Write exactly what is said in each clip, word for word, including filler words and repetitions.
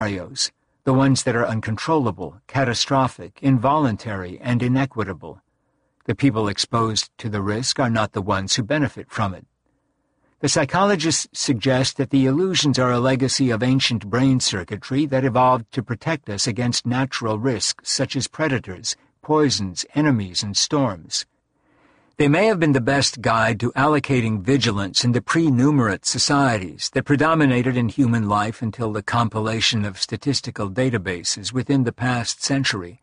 scenarios, the ones that are uncontrollable, catastrophic, involuntary, and inequitable. The people exposed to the risk are not the ones who benefit from it. The psychologists suggest that the illusions are a legacy of ancient brain circuitry that evolved to protect us against natural risks such as predators, poisons, enemies, and storms. They may have been the best guide to allocating vigilance in the pre-numerate societies that predominated in human life until the compilation of statistical databases within the past century.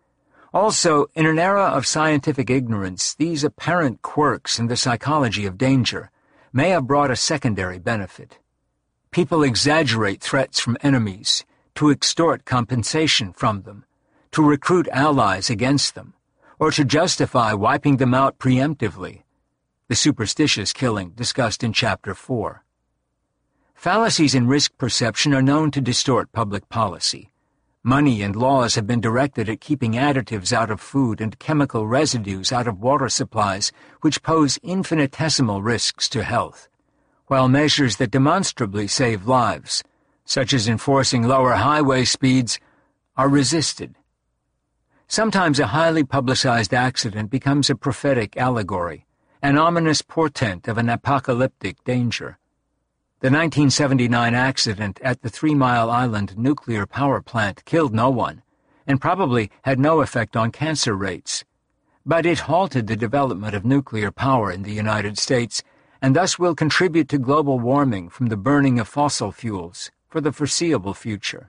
Also, in an era of scientific ignorance, these apparent quirks in the psychology of danger may have brought a secondary benefit. People exaggerate threats from enemies to extort compensation from them, to recruit allies against them, or to justify wiping them out preemptively, the superstitious killing discussed in Chapter four. Fallacies in risk perception are known to distort public policy. Money and laws have been directed at keeping additives out of food and chemical residues out of water supplies, which pose infinitesimal risks to health, while measures that demonstrably save lives, such as enforcing lower highway speeds, are resisted. Sometimes a highly publicized accident becomes a prophetic allegory, an ominous portent of an apocalyptic danger. The nineteen seventy-nine accident at the Three Mile Island nuclear power plant killed no one, and probably had no effect on cancer rates. But it halted the development of nuclear power in the United States, and thus will contribute to global warming from the burning of fossil fuels for the foreseeable future.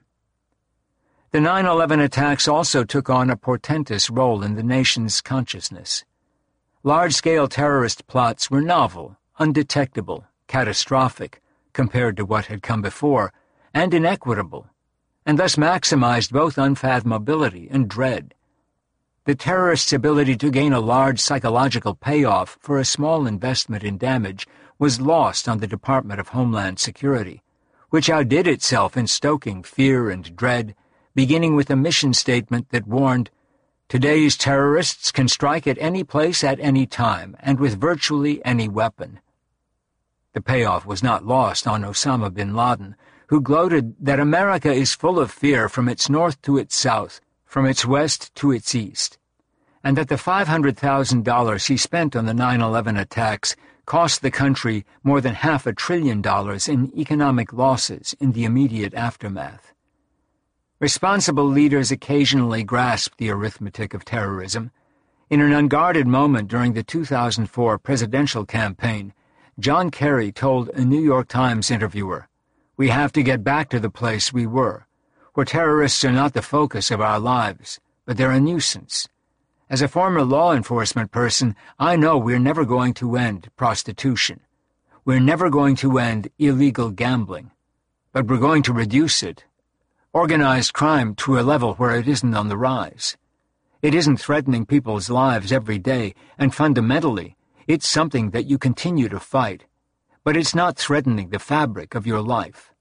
The nine eleven attacks also took on a portentous role in the nation's consciousness. Large-scale terrorist plots were novel, undetectable, catastrophic, compared to what had come before, and inequitable, and thus maximized both unfathomability and dread. The terrorists' ability to gain a large psychological payoff for a small investment in damage was lost on the Department of Homeland Security, which outdid itself in stoking fear and dread, beginning with a mission statement that warned, "Today's terrorists can strike at any place at any time, and with virtually any weapon." The payoff was not lost on Osama bin Laden, who gloated that America is full of fear from its north to its south, from its west to its east, and that the five hundred thousand dollars he spent on the nine eleven attacks cost the country more than half a trillion dollars in economic losses in the immediate aftermath. Responsible leaders occasionally grasp the arithmetic of terrorism. In an unguarded moment during the two thousand four presidential campaign, John Kerry told a New York Times interviewer, "We have to get back to the place we were, where terrorists are not the focus of our lives, but they're a nuisance. As a former law enforcement person, I know we're never going to end prostitution. We're never going to end illegal gambling, but we're going to reduce it. Organized crime to a level where it isn't on the rise. It isn't threatening people's lives every day, and fundamentally, it's something that you continue to fight, but it's not threatening the fabric of your life."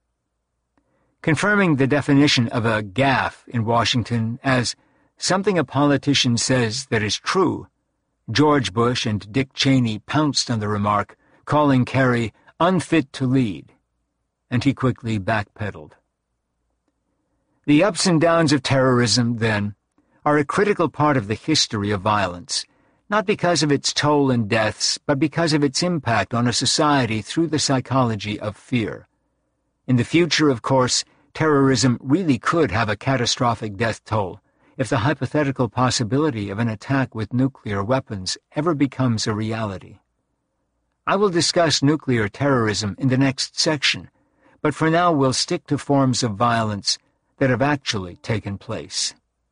Confirming the definition of a gaffe in Washington as something a politician says that is true, George Bush and Dick Cheney pounced on the remark, calling Kerry unfit to lead, and he quickly backpedaled. The ups and downs of terrorism, then, are a critical part of the history of violence, not because of its toll in deaths, but because of its impact on a society through the psychology of fear. In the future, of course, terrorism really could have a catastrophic death toll if the hypothetical possibility of an attack with nuclear weapons ever becomes a reality. I will discuss nuclear terrorism in the next section, but for now we'll stick to forms of violence that have actually taken place.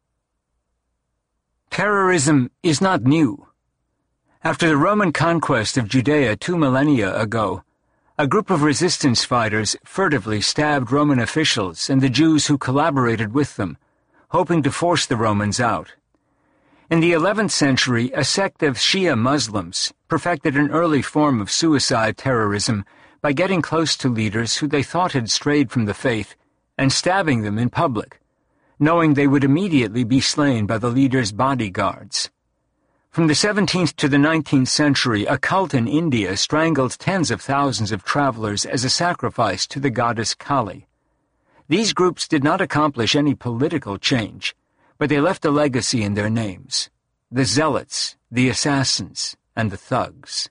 Terrorism is not new. After the Roman conquest of Judea two millennia ago, a group of resistance fighters furtively stabbed Roman officials and the Jews who collaborated with them, hoping to force the Romans out. In the eleventh century, a sect of Shia Muslims perfected an early form of suicide terrorism by getting close to leaders who they thought had strayed from the faith and stabbing them in public, knowing they would immediately be slain by the leader's bodyguards. From the seventeenth to the nineteenth century, a cult in India strangled tens of thousands of travelers as a sacrifice to the goddess Kali. These groups did not accomplish any political change, but they left a legacy in their names: the Zealots, the Assassins, and the Thugs.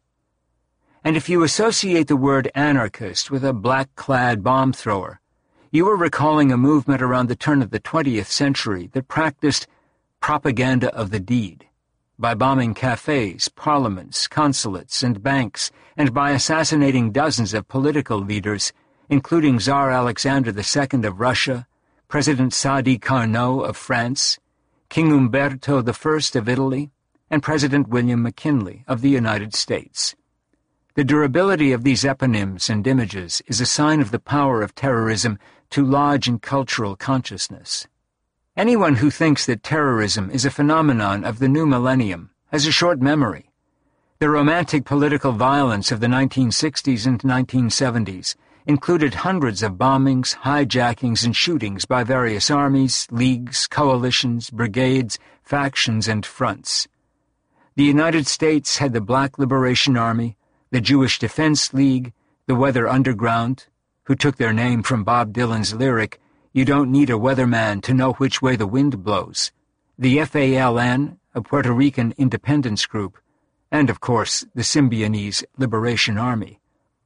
And if you associate the word anarchist with a black-clad bomb-thrower, you are recalling a movement around the turn of the twentieth century that practiced propaganda of the deed, by bombing cafes, parliaments, consulates, and banks, and by assassinating dozens of political leaders, including Tsar Alexander the Second of Russia, President Sadi Carnot of France, King Umberto the First of Italy, and President William McKinley of the United States. The durability of these eponyms and images is a sign of the power of terrorism to lodge in cultural consciousness. Anyone who thinks that terrorism is a phenomenon of the new millennium has a short memory. The romantic political violence of the nineteen sixties and nineteen seventies included hundreds of bombings, hijackings, and shootings by various armies, leagues, coalitions, brigades, factions, and fronts. The United States had the Black Liberation Army, the Jewish Defense League, the Weather Underground, who took their name from Bob Dylan's lyric, "You don't need a weatherman to know which way the wind blows," the F A L N, a Puerto Rican independence group, and, of course, the Symbionese Liberation Army.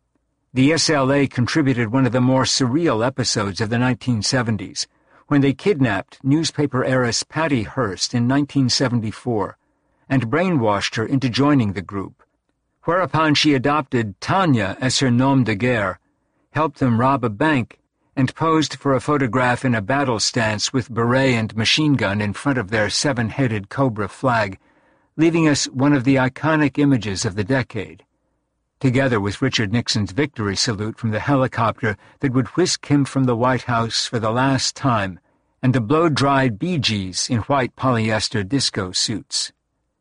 The S L A contributed one of the more surreal episodes of the nineteen seventies, when they kidnapped newspaper heiress Patty Hearst in nineteen seventy-four and brainwashed her into joining the group, whereupon she adopted Tanya as her nom de guerre, helped them rob a bank, and posed for a photograph in a battle stance with beret and machine gun in front of their seven-headed cobra flag, leaving us one of the iconic images of the decade, together with Richard Nixon's victory salute from the helicopter that would whisk him from the White House for the last time, and the blow-dried Bee Gees in white polyester disco suits.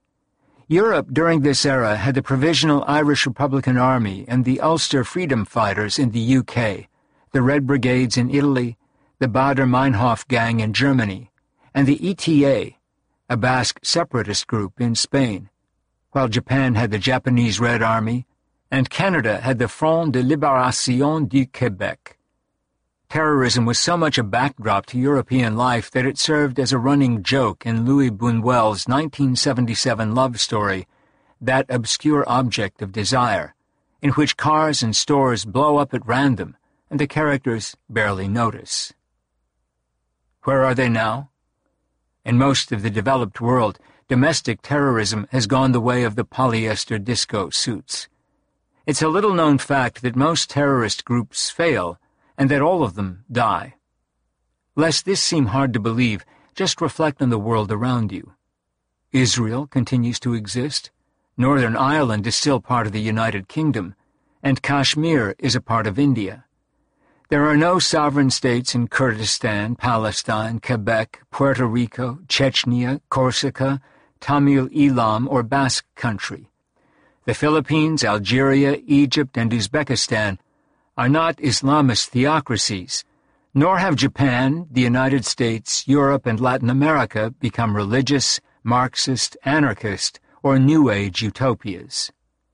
Europe during this era had the Provisional Irish Republican Army and the Ulster Freedom Fighters in the U K, the Red Brigades in Italy, the Baader-Meinhof Gang in Germany, and the E T A, a Basque separatist group in Spain, while Japan had the Japanese Red Army, and Canada had the Front de Libération du Québec. Terrorism was so much a backdrop to European life that it served as a running joke in Louis Buñuel's nineteen seventy-seven love story, That Obscure Object of Desire, in which cars and stores blow up at random and the characters barely notice. Where are they now? In most of the developed world, domestic terrorism has gone the way of the polyester disco suits. It's a little-known fact that most terrorist groups fail, and that all of them die. Lest this seem hard to believe, just reflect on the world around you. Israel continues to exist, Northern Ireland is still part of the United Kingdom, and Kashmir is a part of India. There are no sovereign states in Kurdistan, Palestine, Quebec, Puerto Rico, Chechnya, Corsica, Tamil Elam, or Basque Country. The Philippines, Algeria, Egypt, and Uzbekistan are not Islamist theocracies, nor have Japan, the United States, Europe, and Latin America become religious, Marxist, anarchist, or New Age utopias.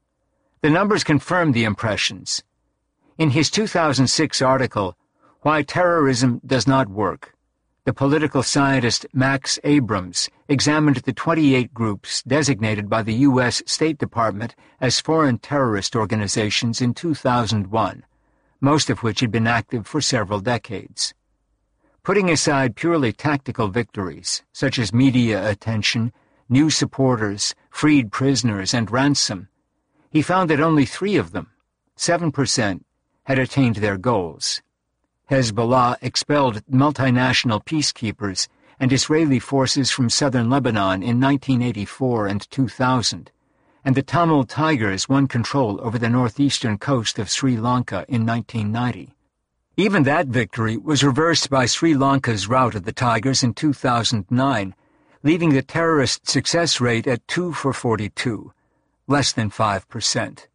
The numbers confirm the impressions. In his two thousand six article, Why Terrorism Does Not Work, the political scientist Max Abrams examined the twenty-eight groups designated by the U S State Department as foreign terrorist organizations in two thousand one, most of which had been active for several decades. Putting aside purely tactical victories, such as media attention, new supporters, freed prisoners, and ransom, he found that only three of them, seven percent, had attained their goals. Hezbollah expelled multinational peacekeepers and Israeli forces from southern Lebanon in nineteen eighty-four and two thousand, and the Tamil Tigers won control over the northeastern coast of Sri Lanka in nineteen ninety. Even that victory was reversed by Sri Lanka's rout of the Tigers in two thousand nine, leaving the terrorist success rate at two for forty-two, less than five percent.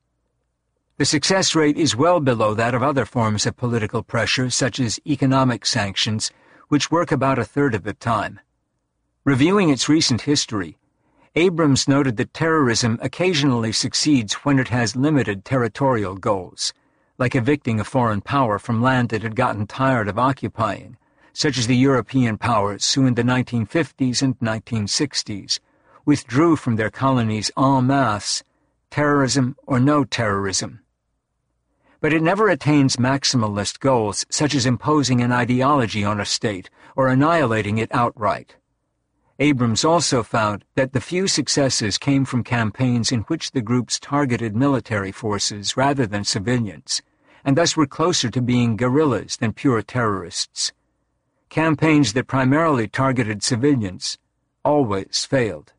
The success rate is well below that of other forms of political pressure, such as economic sanctions, which work about a third of the time. Reviewing its recent history, Abrams noted that terrorism occasionally succeeds when it has limited territorial goals, like evicting a foreign power from land it had gotten tired of occupying, such as the European powers who in the nineteen fifties and nineteen sixties withdrew from their colonies en masse, terrorism or no terrorism. But it never attains maximalist goals such as imposing an ideology on a state or annihilating it outright. Abrams also found that the few successes came from campaigns in which the groups targeted military forces rather than civilians, and thus were closer to being guerrillas than pure terrorists. Campaigns that primarily targeted civilians always failed.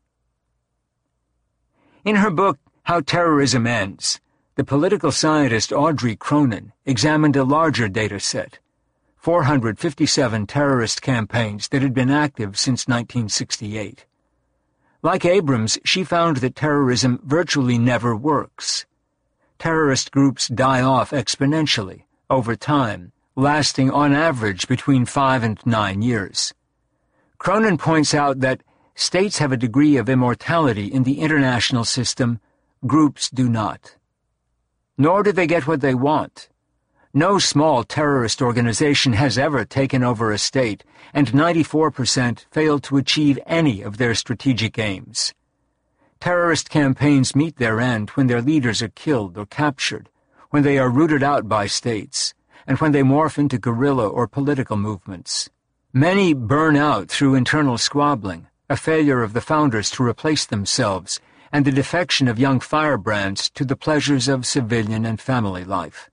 In her book, How Terrorism Ends, the political scientist Audrey Cronin examined a larger data set, four hundred fifty-seven terrorist campaigns that had been active since nineteen sixty-eight. Like Abrams, she found that terrorism virtually never works. Terrorist groups die off exponentially, over time, lasting on average between five and nine years. Cronin points out that states have a degree of immortality in the international system, groups do not. Nor do they get what they want. No small terrorist organization has ever taken over a state, and ninety-four percent failed to achieve any of their strategic aims. Terrorist campaigns meet their end when their leaders are killed or captured, when they are rooted out by states, and when they morph into guerrilla or political movements. Many burn out through internal squabbling, a failure of the founders to replace themselves, and the defection of young firebrands to the pleasures of civilian and family life.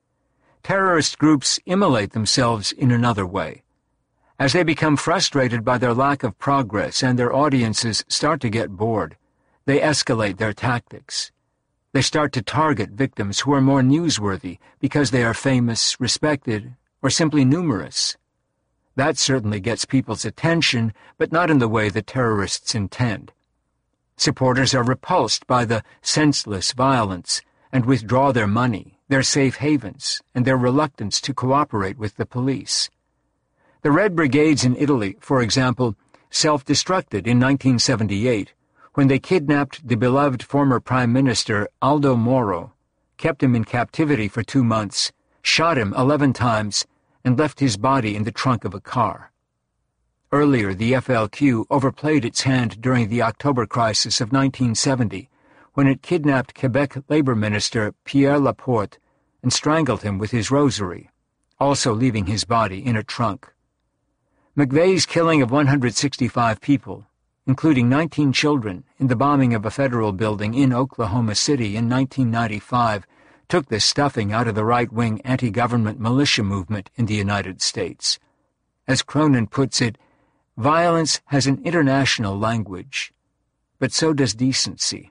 Terrorist groups immolate themselves in another way. As they become frustrated by their lack of progress and their audiences start to get bored, they escalate their tactics. They start to target victims who are more newsworthy because they are famous, respected, or simply numerous. That certainly gets people's attention, but not in the way the terrorists intend. Supporters are repulsed by the senseless violence and withdraw their money, their safe havens, and their reluctance to cooperate with the police. The Red Brigades in Italy, for example, self-destructed in nineteen seventy-eight when they kidnapped the beloved former Prime Minister Aldo Moro, kept him in captivity for two months, shot him eleven times, and left his body in the trunk of a car. Earlier, the F L Q overplayed its hand during the October crisis of nineteen seventy, when it kidnapped Quebec Labour Minister Pierre Laporte and strangled him with his rosary, also leaving his body in a trunk. McVeigh's killing of one hundred sixty-five people, including nineteen children, in the bombing of a federal building in Oklahoma City in nineteen ninety-five, took the stuffing out of the right-wing anti-government militia movement in the United States. As Cronin puts it, violence has an international language, but so does decency.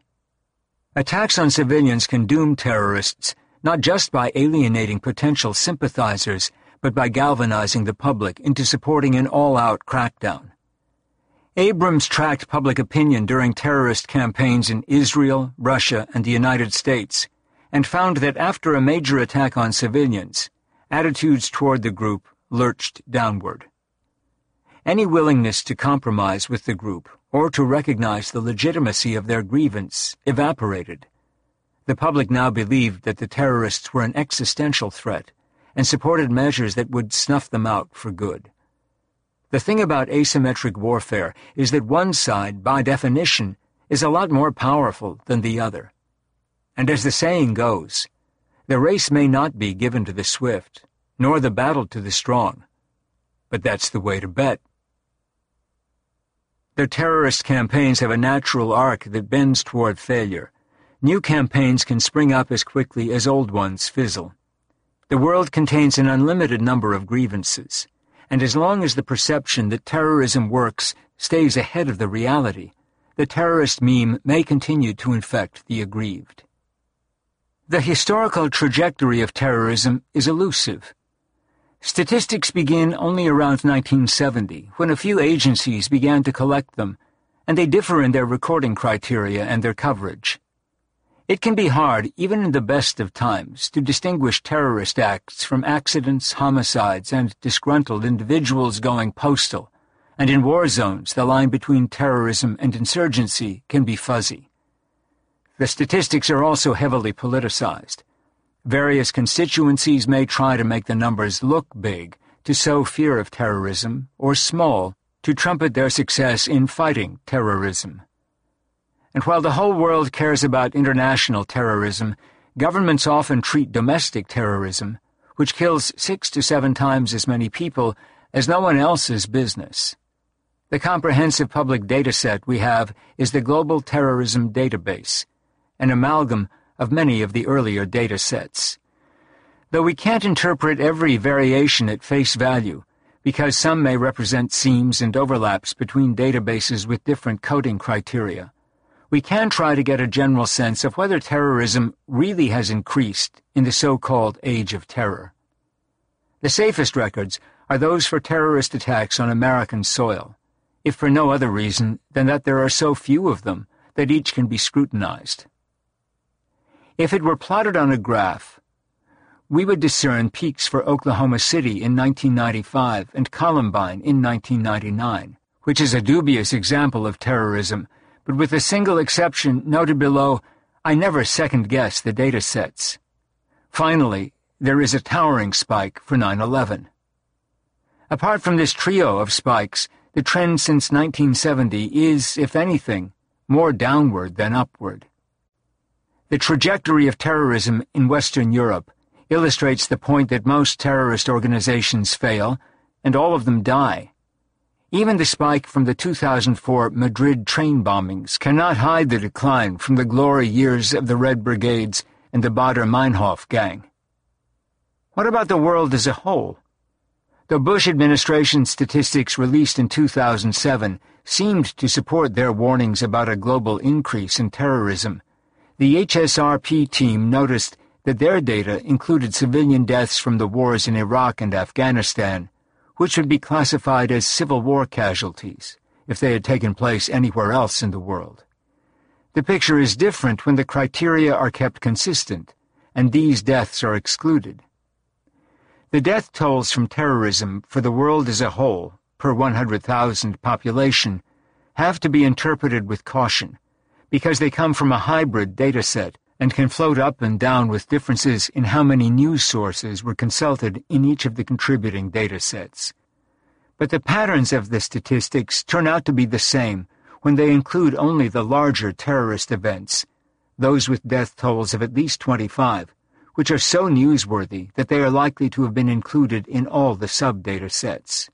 Attacks on civilians can doom terrorists not just by alienating potential sympathizers, but by galvanizing the public into supporting an all-out crackdown. Abrams tracked public opinion during terrorist campaigns in Israel, Russia, and the United States, and found that after a major attack on civilians, attitudes toward the group lurched downward. Any willingness to compromise with the group or to recognize the legitimacy of their grievance evaporated. The public now believed that the terrorists were an existential threat and supported measures that would snuff them out for good. The thing about asymmetric warfare is that one side, by definition, is a lot more powerful than the other. And as the saying goes, the race may not be given to the swift, nor the battle to the strong, but that's the way to bet. Their terrorist campaigns have a natural arc that bends toward failure. New campaigns can spring up as quickly as old ones fizzle. The world contains an unlimited number of grievances, and as long as the perception that terrorism works stays ahead of the reality, the terrorist meme may continue to infect the aggrieved. The historical trajectory of terrorism is elusive. Statistics begin only around nineteen seventy, when a few agencies began to collect them, and they differ in their recording criteria and their coverage. It can be hard, even in the best of times, to distinguish terrorist acts from accidents, homicides, and disgruntled individuals going postal, and in war zones the line between terrorism and insurgency can be fuzzy. The statistics are also heavily politicized. Various constituencies may try to make the numbers look big, to sow fear of terrorism, or small, to trumpet their success in fighting terrorism. And while the whole world cares about international terrorism, governments often treat domestic terrorism, which kills six to seven times as many people, as no one else's business. The comprehensive public data set we have is the Global Terrorism Database, an amalgam of many of the earlier data sets. Though we can't interpret every variation at face value, because some may represent seams and overlaps between databases with different coding criteria, we can try to get a general sense of whether terrorism really has increased in the so-called Age of Terror. The safest records are those for terrorist attacks on American soil, if for no other reason than that there are so few of them that each can be scrutinized. If it were plotted on a graph, we would discern peaks for Oklahoma City in nineteen ninety-five and Columbine in nineteen ninety-nine, which is a dubious example of terrorism, but with a single exception noted below, I never second-guess the data sets. Finally, there is a towering spike for nine eleven. Apart from this trio of spikes, the trend since nineteen seventy is, if anything, more downward than upward. The trajectory of terrorism in Western Europe illustrates the point that most terrorist organizations fail, and all of them die. Even the spike from the two thousand four Madrid train bombings cannot hide the decline from the glory years of the Red Brigades and the Baader-Meinhof gang. What about the world as a whole? The Bush administration statistics released in two thousand seven seemed to support their warnings about a global increase in terrorism. The H S R P team noticed that their data included civilian deaths from the wars in Iraq and Afghanistan, which would be classified as civil war casualties if they had taken place anywhere else in the world. The picture is different when the criteria are kept consistent, and these deaths are excluded. The death tolls from terrorism for the world as a whole, per one hundred thousand population, have to be interpreted with caution, because they come from a hybrid data set and can float up and down with differences in how many news sources were consulted in each of the contributing data sets. But the patterns of the statistics turn out to be the same when they include only the larger terrorist events, those with death tolls of at least twenty-five, which are so newsworthy that they are likely to have been included in all the sub-data sets.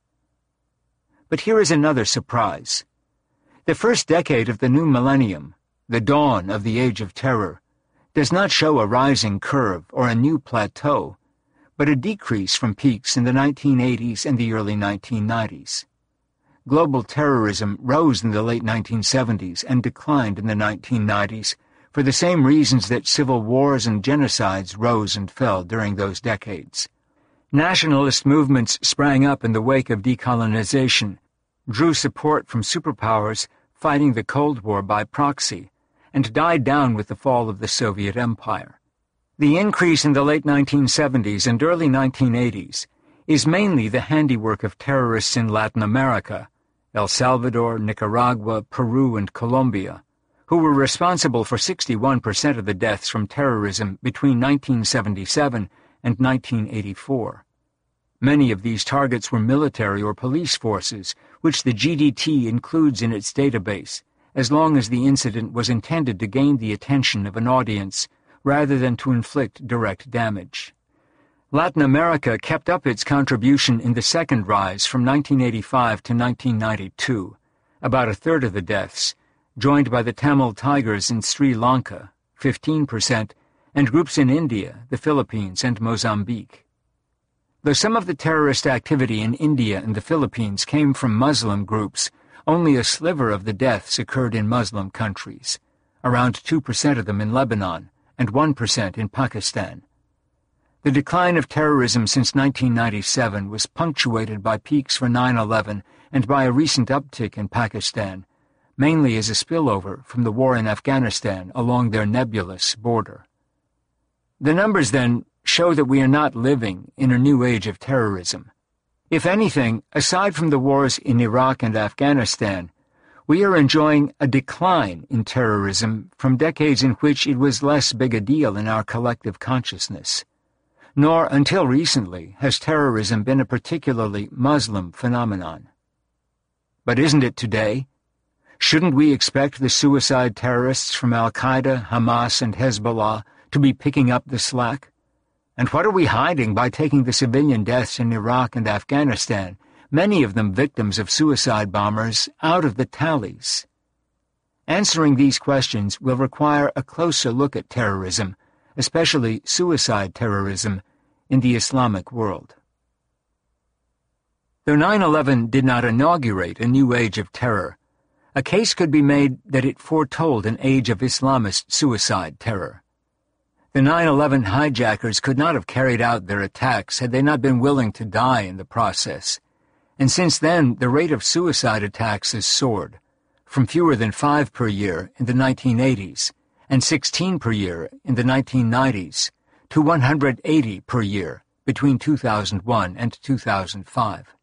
But here is another surprise. The first decade of the new millennium, the dawn of the Age of Terror, does not show a rising curve or a new plateau, but a decrease from peaks in the nineteen eighties and the early nineteen nineties. Global terrorism rose in the late nineteen seventies and declined in the nineteen nineties for the same reasons that civil wars and genocides rose and fell during those decades. Nationalist movements sprang up in the wake of decolonization, drew support from superpowers fighting the Cold War by proxy, and died down with the fall of the Soviet Empire. The increase in the late nineteen seventies and early nineteen eighties is mainly the handiwork of terrorists in Latin America, El Salvador, Nicaragua, Peru, and Colombia, who were responsible for sixty-one percent of the deaths from terrorism between nineteen seventy-seven and nineteen eighty-four. Many of these targets were military or police forces, which the G D T includes in its database, as long as the incident was intended to gain the attention of an audience rather than to inflict direct damage. Latin America kept up its contribution in the second rise from nineteen eighty-five to nineteen ninety-two, about a third of the deaths, joined by the Tamil Tigers in Sri Lanka, fifteen percent, and groups in India, the Philippines, and Mozambique. Though some of the terrorist activity in India and the Philippines came from Muslim groups, only a sliver of the deaths occurred in Muslim countries, around two percent of them in Lebanon, and one percent in Pakistan. The decline of terrorism since nineteen ninety-seven was punctuated by peaks for nine eleven and by a recent uptick in Pakistan, mainly as a spillover from the war in Afghanistan along their nebulous border. The numbers, then, show that we are not living in a new age of terrorism. If anything, aside from the wars in Iraq and Afghanistan, We are enjoying a decline in terrorism from decades in which it was less big a deal in our collective consciousness. Nor, until recently, has terrorism been a particularly Muslim phenomenon. But isn't it today? Shouldn't we expect the suicide terrorists from Al-Qaeda, Hamas, and Hezbollah to be picking up the slack? And what are we hiding by taking the civilian deaths in Iraq and Afghanistan, many of them victims of suicide bombers, out of the tallies? Answering these questions will require a closer look at terrorism, especially suicide terrorism, in the Islamic world. Though nine eleven did not inaugurate a new age of terror, a case could be made that it foretold an age of Islamist suicide terror. The nine eleven hijackers could not have carried out their attacks had they not been willing to die in the process, and since then the rate of suicide attacks has soared, from fewer than five per year in the nineteen eighties and sixteen per year in the nineteen nineties to one hundred eighty per year between two thousand one and two thousand five.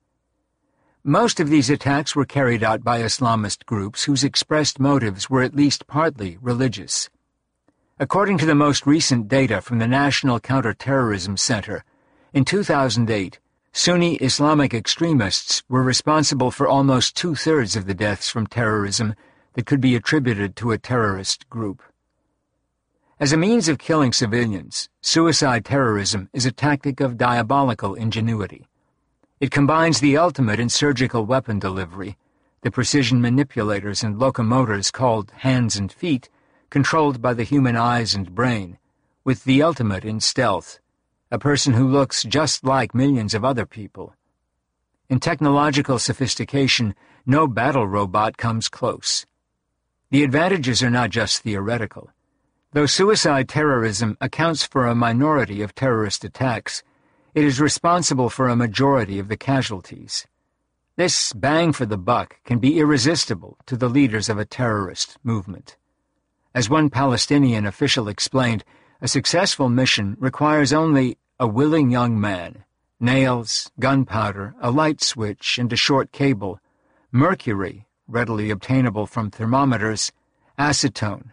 Most of these attacks were carried out by Islamist groups whose expressed motives were at least partly religious. According to the most recent data from the National Counterterrorism Center, in two thousand eight, Sunni Islamic extremists were responsible for almost two-thirds of the deaths from terrorism that could be attributed to a terrorist group. As a means of killing civilians, suicide terrorism is a tactic of diabolical ingenuity. It combines the ultimate in surgical weapon delivery, the precision manipulators and locomotors called hands and feet, controlled by the human eyes and brain, with the ultimate in stealth, a person who looks just like millions of other people. In technological sophistication, no battle robot comes close. The advantages are not just theoretical. Though suicide terrorism accounts for a minority of terrorist attacks, it is responsible for a majority of the casualties. This bang for the buck can be irresistible to the leaders of a terrorist movement. As one Palestinian official explained, a successful mission requires only a willing young man, nails, gunpowder, a light switch, and a short cable, mercury, readily obtainable from thermometers, acetone.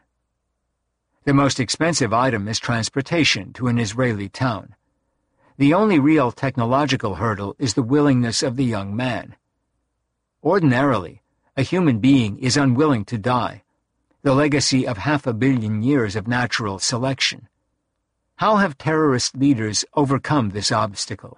The most expensive item is transportation to an Israeli town. The only real technological hurdle is the willingness of the young man. Ordinarily, a human being is unwilling to die, the legacy of half a billion years of natural selection. How have terrorist leaders overcome this obstacle?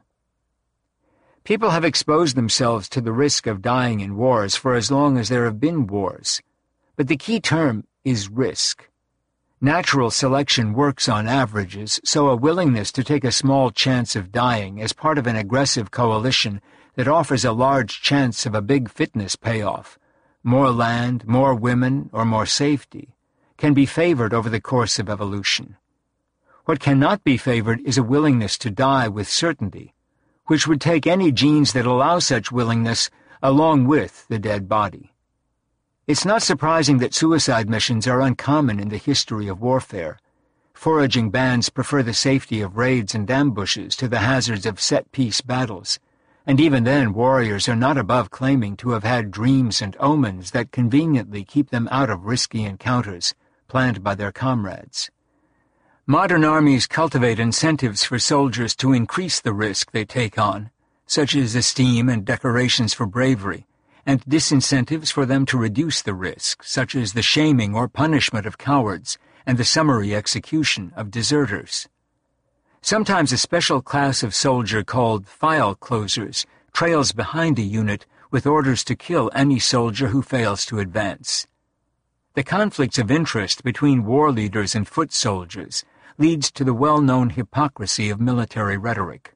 People have exposed themselves to the risk of dying in wars for as long as there have been wars, but the key term is risk. Natural selection works on averages, so a willingness to take a small chance of dying as part of an aggressive coalition that offers a large chance of a big fitness payoff, more land, more women, or more safety, can be favored over the course of evolution. What cannot be favored is a willingness to die with certainty, which would take any genes that allow such willingness along with the dead body. It's not surprising that suicide missions are uncommon in the history of warfare. Foraging bands prefer the safety of raids and ambushes to the hazards of set-piece battles, and even then warriors are not above claiming to have had dreams and omens that conveniently keep them out of risky encounters planned by their comrades. Modern armies cultivate incentives for soldiers to increase the risk they take on, such as esteem and decorations for bravery, and disincentives for them to reduce the risk, such as the shaming or punishment of cowards and the summary execution of deserters. Sometimes a special class of soldier called file closers trails behind a unit with orders to kill any soldier who fails to advance. The conflicts of interest between war leaders and foot soldiers leads to the well-known hypocrisy of military rhetoric.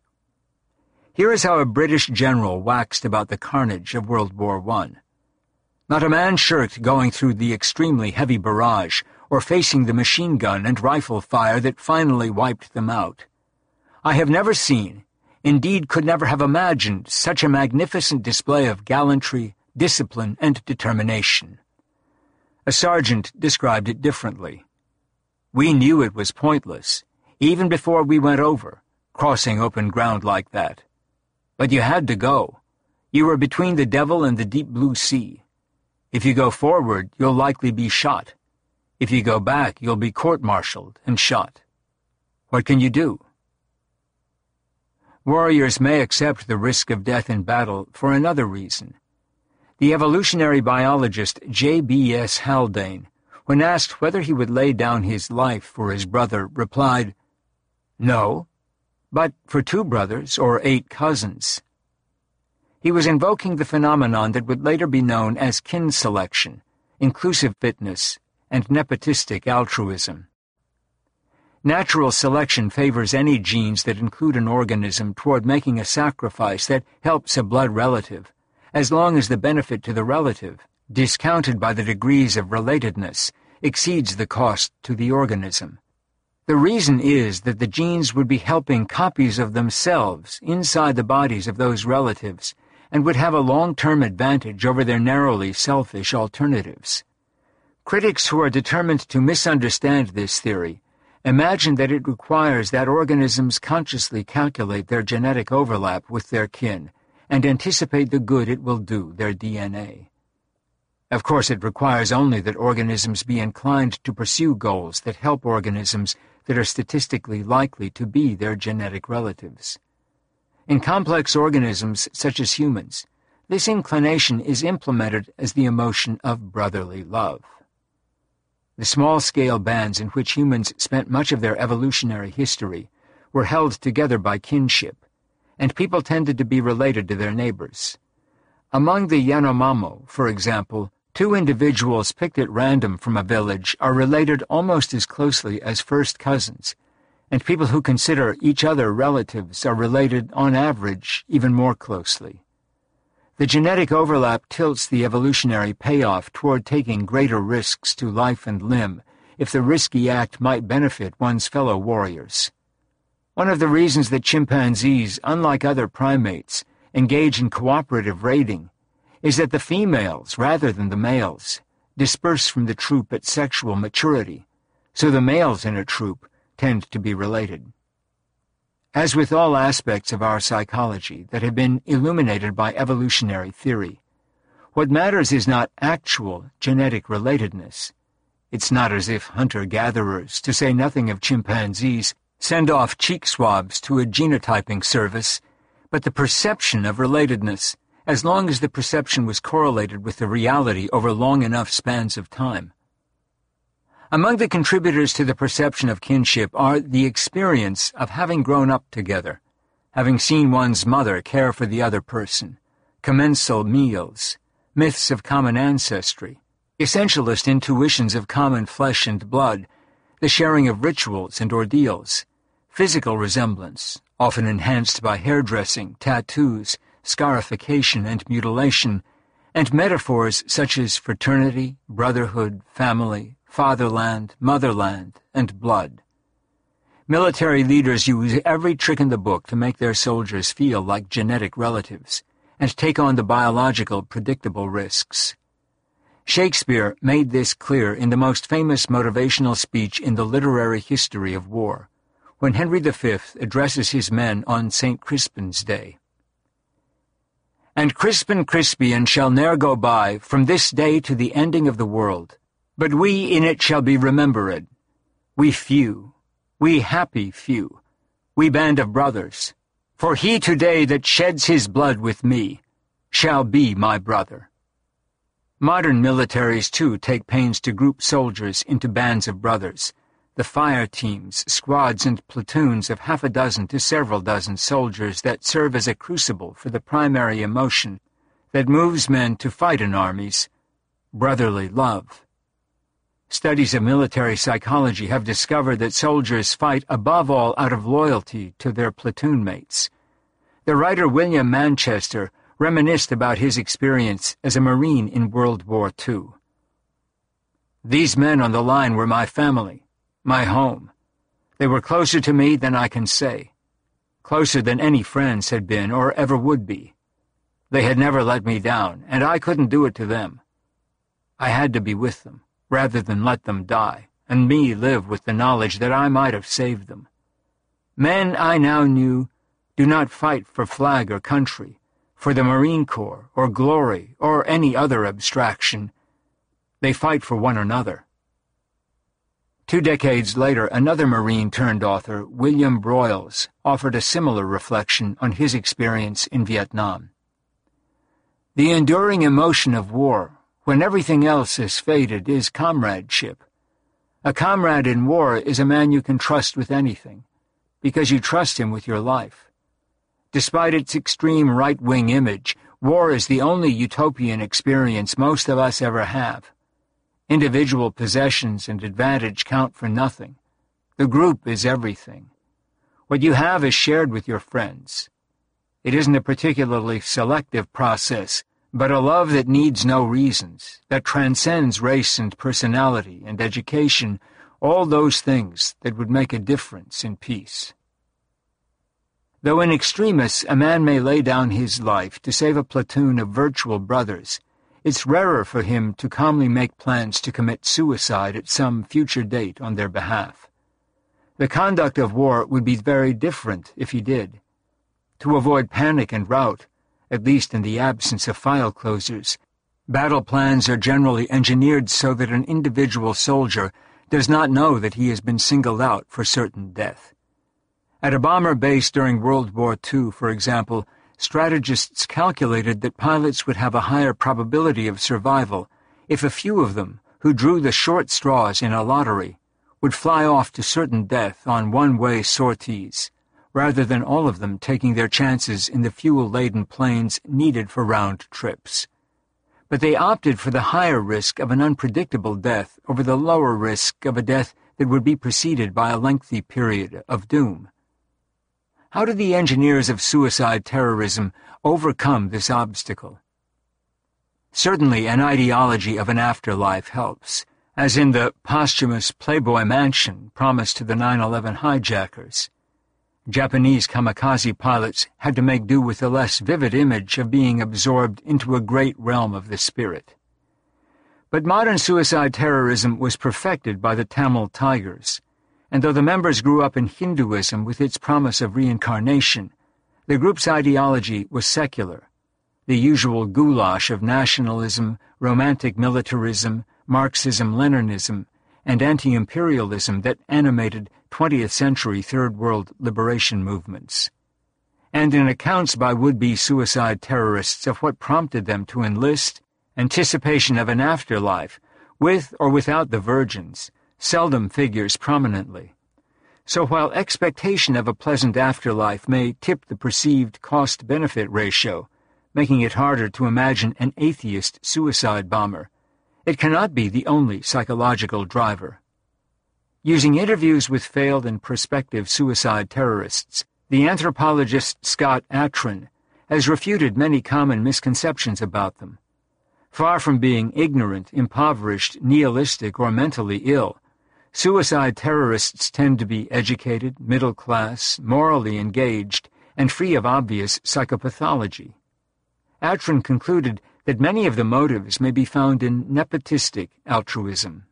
Here is how a British general waxed about the carnage of World War One. Not a man shirked going through the extremely heavy barrage or facing the machine gun and rifle fire that finally wiped them out. I have never seen, indeed could never have imagined, such a magnificent display of gallantry, discipline, and determination. A sergeant described it differently. We knew it was pointless, even before we went over, crossing open ground like that. But you had to go. You were between the devil and the deep blue sea. If you go forward, you'll likely be shot. If you go back, you'll be court-martialed and shot. What can you do? Warriors may accept the risk of death in battle for another reason. The evolutionary biologist J B S Haldane, when asked whether he would lay down his life for his brother, replied, "No, but for two brothers or eight cousins." He was invoking the phenomenon that would later be known as kin selection, inclusive fitness, and nepotistic altruism. Natural selection favors any genes that include an organism toward making a sacrifice that helps a blood relative, as long as the benefit to the relative, discounted by the degrees of relatedness, exceeds the cost to the organism. The reason is that the genes would be helping copies of themselves inside the bodies of those relatives and would have a long-term advantage over their narrowly selfish alternatives. Critics who are determined to misunderstand this theory imagine that it requires that organisms consciously calculate their genetic overlap with their kin and anticipate the good it will do their D N A. Of course, it requires only that organisms be inclined to pursue goals that help organisms that are statistically likely to be their genetic relatives. In complex organisms such as humans, this inclination is implemented as the emotion of brotherly love. The small-scale bands in which humans spent much of their evolutionary history were held together by kinship, and people tended to be related to their neighbors. Among the Yanomamo, for example, two individuals picked at random from a village are related almost as closely as first cousins, and people who consider each other relatives are related, on average, even more closely. The genetic overlap tilts the evolutionary payoff toward taking greater risks to life and limb if the risky act might benefit one's fellow warriors. One of the reasons that chimpanzees, unlike other primates, engage in cooperative raiding is that the females, rather than the males, disperse from the troop at sexual maturity, so the males in a troop tend to be related. As with all aspects of our psychology that have been illuminated by evolutionary theory, what matters is not actual genetic relatedness. It's not as if hunter-gatherers, to say nothing of chimpanzees, send off cheek swabs to a genotyping service, but the perception of relatedness, as long as the perception was correlated with the reality over long enough spans of time. Among the contributors to the perception of kinship are the experience of having grown up together, having seen one's mother care for the other person, commensal meals, myths of common ancestry, essentialist intuitions of common flesh and blood, the sharing of rituals and ordeals, physical resemblance, often enhanced by hairdressing, tattoos, scarification, and mutilation, and metaphors such as fraternity, brotherhood, family, fatherland, motherland, and blood. Military leaders use every trick in the book to make their soldiers feel like genetic relatives and take on the biological, predictable risks. Shakespeare made this clear in the most famous motivational speech in the literary history of war, when Henry the Fifth addresses his men on Saint Crispin's Day. "And Crispin Crispian shall ne'er go by from this day to the ending of the world, but we in it shall be remembered, we few, we happy few, we band of brothers, for he today that sheds his blood with me shall be my brother." Modern militaries, too, take pains to group soldiers into bands of brothers, the fire teams, squads, and platoons of half a dozen to several dozen soldiers that serve as a crucible for the primary emotion that moves men to fight in armies, brotherly love. Studies of military psychology have discovered that soldiers fight above all out of loyalty to their platoon mates. The writer William Manchester reminisced about his experience as a Marine in World War Two. "These men on the line were my family, my home. They were closer to me than I can say, closer than any friends had been or ever would be. They had never let me down, and I couldn't do it to them. I had to be with them, rather than let them die, and me live with the knowledge that I might have saved them. Men I now knew do not fight for flag or country, for the Marine Corps, or glory, or any other abstraction, They fight for one another. Two decades later, another Marine-turned-author, William Broyles, offered a similar reflection on his experience in Vietnam. The enduring emotion of war, when everything else has faded, is comradeship. A comrade in war is a man you can trust with anything, because you trust him with your life. Despite its extreme right-wing image, war is the only utopian experience most of us ever have. Individual possessions and advantage count for nothing. The group is everything. What you have is shared with your friends. It isn't a particularly selective process, but a love that needs no reasons, that transcends race and personality and education, all those things that would make a difference in peace. Though in extremis a man may lay down his life to save a platoon of virtual brothers, it's rarer for him to calmly make plans to commit suicide at some future date on their behalf. The conduct of war would be very different if he did. To avoid panic and rout, at least in the absence of file closers, battle plans are generally engineered so that an individual soldier does not know that he has been singled out for certain death. At a bomber base during World War Two, for example, strategists calculated that pilots would have a higher probability of survival if a few of them, who drew the short straws in a lottery, would fly off to certain death on one-way sorties, rather than all of them taking their chances in the fuel-laden planes needed for round trips. But they opted for the higher risk of an unpredictable death over the lower risk of a death that would be preceded by a lengthy period of doom. How did the engineers of suicide terrorism overcome this obstacle? Certainly an ideology of an afterlife helps, as in the posthumous Playboy Mansion promised to the nine eleven hijackers. Japanese kamikaze pilots had to make do with the less vivid image of being absorbed into a great realm of the spirit. But modern suicide terrorism was perfected by the Tamil Tigers, and though the members grew up in Hinduism with its promise of reincarnation, the group's ideology was secular, the usual goulash of nationalism, romantic militarism, Marxism-Leninism, and anti-imperialism that animated twentieth century Third World liberation movements. And in accounts by would-be suicide terrorists of what prompted them to enlist, anticipation of an afterlife, with or without the virgins, seldom figures prominently. So while expectation of a pleasant afterlife may tip the perceived cost-benefit ratio, making it harder to imagine an atheist suicide bomber, it cannot be the only psychological driver. Using interviews with failed and prospective suicide terrorists, the anthropologist Scott Atran has refuted many common misconceptions about them. Far from being ignorant, impoverished, nihilistic, or mentally ill, suicide terrorists tend to be educated, middle-class, morally engaged, and free of obvious psychopathology. Atran concluded that many of the motives may be found in nepotistic altruism.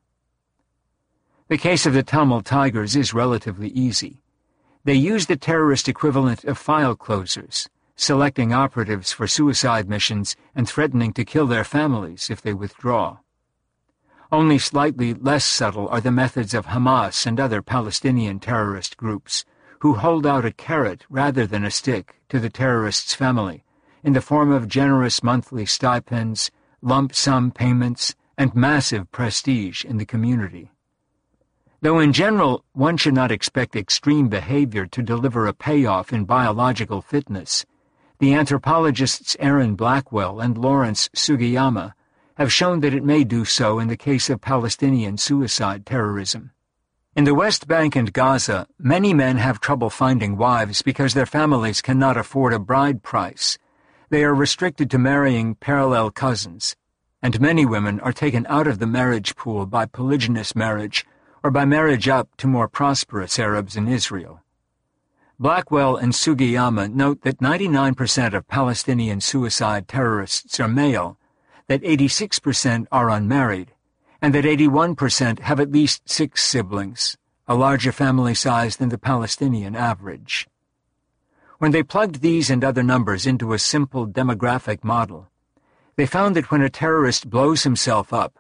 The case of the Tamil Tigers is relatively easy. They use the terrorist equivalent of file closers, selecting operatives for suicide missions and threatening to kill their families if they withdraw. Only slightly less subtle are the methods of Hamas and other Palestinian terrorist groups, who hold out a carrot rather than a stick to the terrorist's family, in the form of generous monthly stipends, lump sum payments, and massive prestige in the community. Though in general one should not expect extreme behavior to deliver a payoff in biological fitness, the anthropologists Aaron Blackwell and Lawrence Sugiyama have shown that it may do so in the case of Palestinian suicide terrorism. In the West Bank and Gaza, many men have trouble finding wives because their families cannot afford a bride price. They are restricted to marrying parallel cousins, and many women are taken out of the marriage pool by polygynous marriage or by marriage up to more prosperous Arabs in Israel. Blackwell and Sugiyama note that ninety-nine percent of Palestinian suicide terrorists are male, that eighty-six percent are unmarried, and that eighty-one percent have at least six siblings, a larger family size than the Palestinian average. When they plugged these and other numbers into a simple demographic model, they found that when a terrorist blows himself up,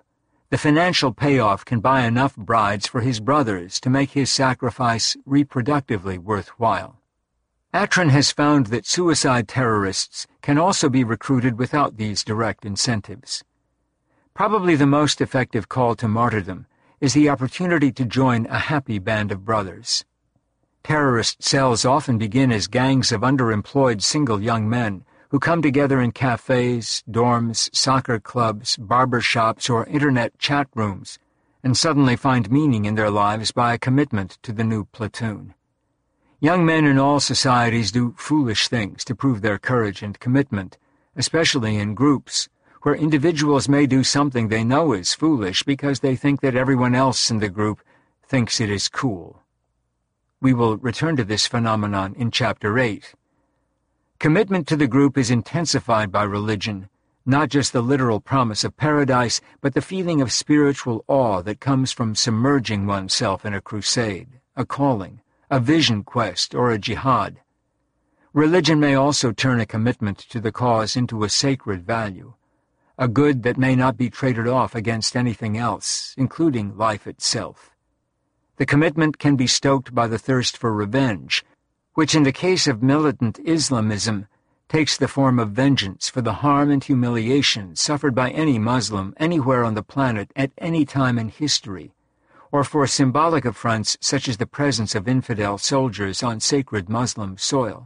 The financial payoff can buy enough brides for his brothers to make his sacrifice reproductively worthwhile. Atran has found that suicide terrorists can also be recruited without these direct incentives. Probably the most effective call to martyrdom is the opportunity to join a happy band of brothers. Terrorist cells often begin as gangs of underemployed single young men who come together in cafes, dorms, soccer clubs, barber shops, or internet chat rooms, and suddenly find meaning in their lives by a commitment to the new platoon. Young men in all societies do foolish things to prove their courage and commitment, especially in groups, where individuals may do something they know is foolish because they think that everyone else in the group thinks it is cool. We will return to this phenomenon in Chapter eight. Commitment to the group is intensified by religion, not just the literal promise of paradise, but the feeling of spiritual awe that comes from submerging oneself in a crusade, a calling, a vision quest, or a jihad. Religion may also turn a commitment to the cause into a sacred value, a good that may not be traded off against anything else, including life itself. The commitment can be stoked by the thirst for revenge, which in the case of militant Islamism takes the form of vengeance for the harm and humiliation suffered by any Muslim anywhere on the planet at any time in history, or for symbolic affronts such as the presence of infidel soldiers on sacred Muslim soil.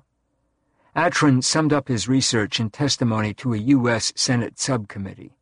Atran summed up his research in testimony to a U S Senate subcommittee.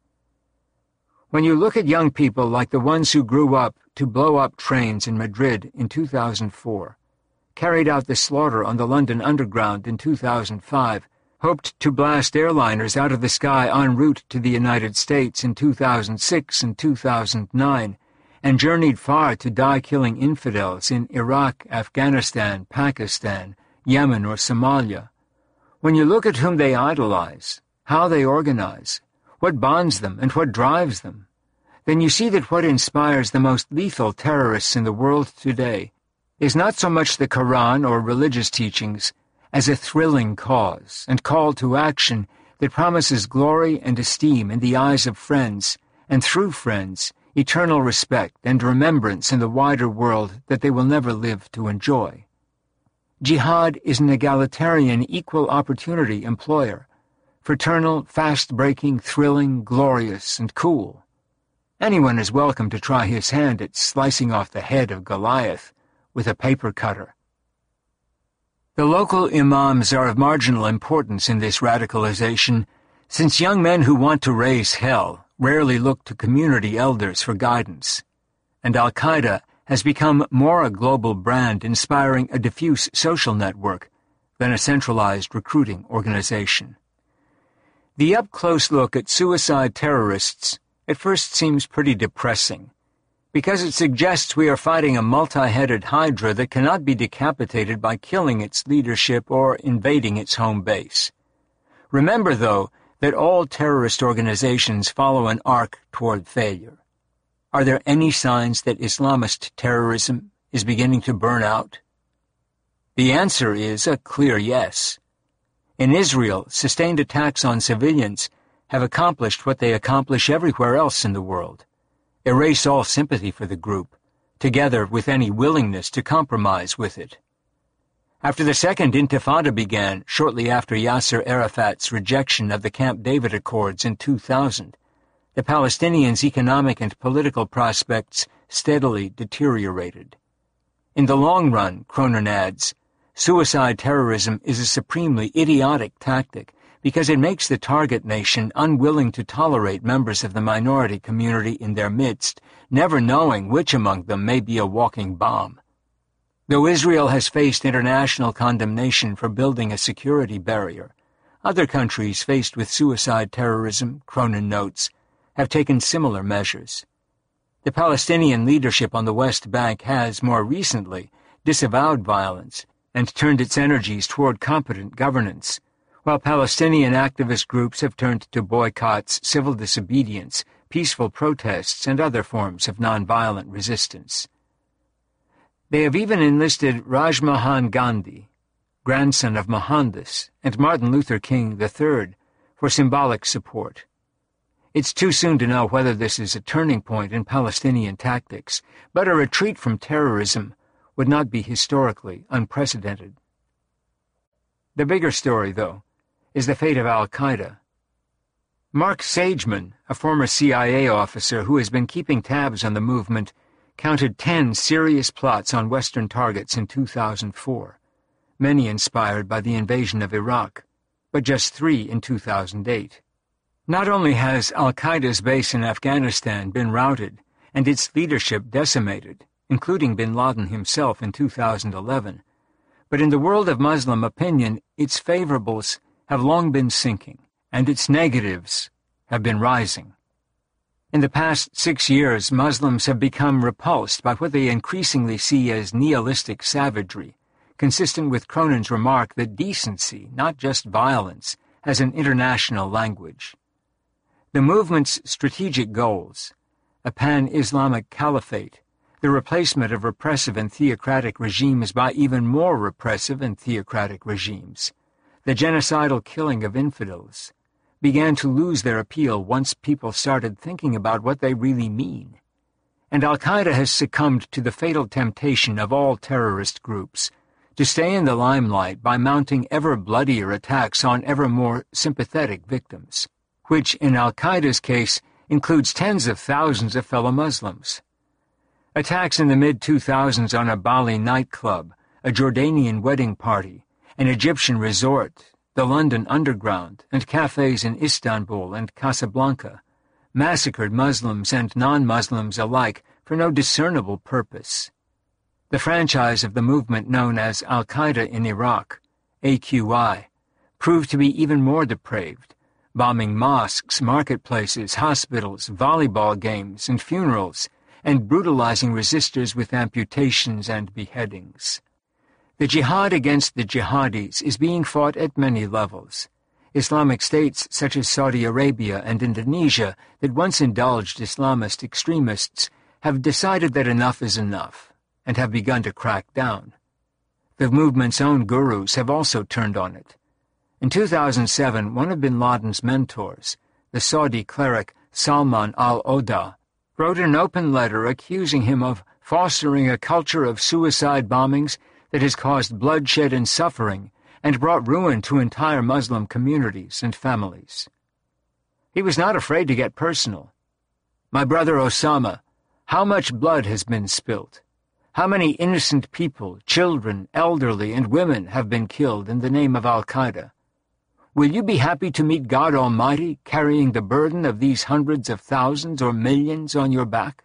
When you look at young people like the ones who grew up to blow up trains in Madrid in two thousand four, carried out the slaughter on the London Underground in two thousand five, hoped to blast airliners out of the sky en route to the United States in two thousand six and two thousand nine, and journeyed far to die killing infidels in Iraq, Afghanistan, Pakistan, Yemen, or Somalia. When you look at whom they idolize, how they organize, what bonds them and what drives them, then you see that what inspires the most lethal terrorists in the world today is not so much the Quran or religious teachings as a thrilling cause and call to action that promises glory and esteem in the eyes of friends, and through friends, eternal respect and remembrance in the wider world that they will never live to enjoy. Jihad is an egalitarian, equal opportunity employer, fraternal, fast-breaking, thrilling, glorious, and cool. Anyone is welcome to try his hand at slicing off the head of Goliath with a paper cutter. The local imams are of marginal importance in this radicalization, since young men who want to raise hell rarely look to community elders for guidance, and Al-Qaeda has become more a global brand inspiring a diffuse social network than a centralized recruiting organization. The up-close look at suicide terrorists at first seems pretty depressing, because it suggests we are fighting a multi-headed hydra that cannot be decapitated by killing its leadership or invading its home base. Remember, though, that all terrorist organizations follow an arc toward failure. Are there any signs that Islamist terrorism is beginning to burn out? The answer is a clear yes. In Israel, sustained attacks on civilians have accomplished what they accomplish everywhere else in the world: erase all sympathy for the group, together with any willingness to compromise with it. After the Second Intifada began, shortly after Yasser Arafat's rejection of the Camp David Accords in two thousand, the Palestinians' economic and political prospects steadily deteriorated. In the long run, Cronin adds, suicide terrorism is a supremely idiotic tactic because it makes the target nation unwilling to tolerate members of the minority community in their midst, never knowing which among them may be a walking bomb. Though Israel has faced international condemnation for building a security barrier, other countries faced with suicide terrorism, Cronin notes, have taken similar measures. The Palestinian leadership on the West Bank has, more recently, disavowed violence and turned its energies toward competent governance, while Palestinian activist groups have turned to boycotts, civil disobedience, peaceful protests, and other forms of nonviolent resistance. They have even enlisted Rajmohan Gandhi, grandson of Mohandas, and Martin Luther King the third, for symbolic support. It's too soon to know whether this is a turning point in Palestinian tactics, but a retreat from terrorism would not be historically unprecedented. The bigger story, though, is the fate of al-Qaeda. Mark Sageman, a former C I A officer who has been keeping tabs on the movement, counted ten serious plots on Western targets in two thousand four, many inspired by the invasion of Iraq, but just three in two thousand eight. Not only has al-Qaeda's base in Afghanistan been routed and its leadership decimated, including bin Laden himself in two thousand eleven, but in the world of Muslim opinion, its favorables have long been sinking, and its negatives have been rising. In the past six years, Muslims have become repulsed by what they increasingly see as nihilistic savagery, consistent with Cronin's remark that decency, not just violence, has an international language. The movement's strategic goals, a pan-Islamic caliphate, the replacement of repressive and theocratic regimes by even more repressive and theocratic regimes, the genocidal killing of infidels, began to lose their appeal once people started thinking about what they really mean. And al-Qaeda has succumbed to the fatal temptation of all terrorist groups to stay in the limelight by mounting ever bloodier attacks on ever more sympathetic victims, which in al-Qaeda's case includes tens of thousands of fellow Muslims. Attacks in the mid two thousands on a Bali nightclub, a Jordanian wedding party, an Egyptian resort, the London Underground, and cafes in Istanbul and Casablanca massacred Muslims and non-Muslims alike for no discernible purpose. The franchise of the movement known as Al-Qaeda in Iraq, A Q I, proved to be even more depraved, bombing mosques, marketplaces, hospitals, volleyball games, and funerals, and brutalizing resistors with amputations and beheadings. The jihad against the jihadis is being fought at many levels. Islamic states such as Saudi Arabia and Indonesia that once indulged Islamist extremists have decided that enough is enough and have begun to crack down. The movement's own gurus have also turned on it. In two thousand seven, one of bin Laden's mentors, the Saudi cleric Salman al-Oda, wrote an open letter accusing him of fostering a culture of suicide bombings that has caused bloodshed and suffering and brought ruin to entire Muslim communities and families. He was not afraid to get personal. My brother Osama, how much blood has been spilt? How many innocent people, children, elderly, and women have been killed in the name of al-Qaeda? Will you be happy to meet God Almighty carrying the burden of these hundreds of thousands or millions on your back?